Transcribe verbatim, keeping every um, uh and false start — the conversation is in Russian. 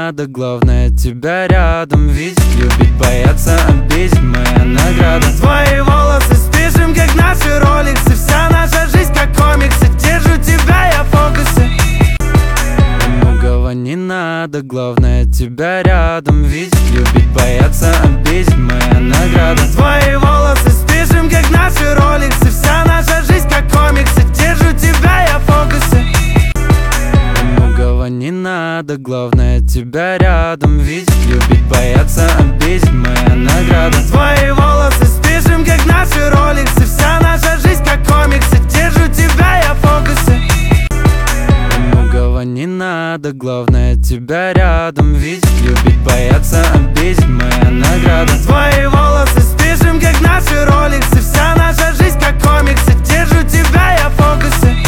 надо, главное тебя рядом видеть. Любить, бояться, обидеть, моя награда. Твои волосы спишем, как наши роликсы. Вся наша жизнь как комиксы. Держу тебя, я в фокусе. Многого не надо, главное тебя рядом видеть. Любить, бояться, обидеть, моя награда. Твои волосы спишем, как наши роликсы. Вся наша жизнь как комиксы. Держу тебя, я в фокусе. Многого не надо, главное тебя рядом видеть. Любить, бояться, обидеть, моя награда. Твои волосы спишем, как наши роликсы. Вся наша жизнь как комиксы. Держу тебя, я в фокусе. Многого не надо, главное тебя рядом видеть. Любить, бояться, обидеть, моя награда. Твои волосы спишем, как наши роликсы. Вся наша жизнь как комиксы. Держу тебя, я в фокусе.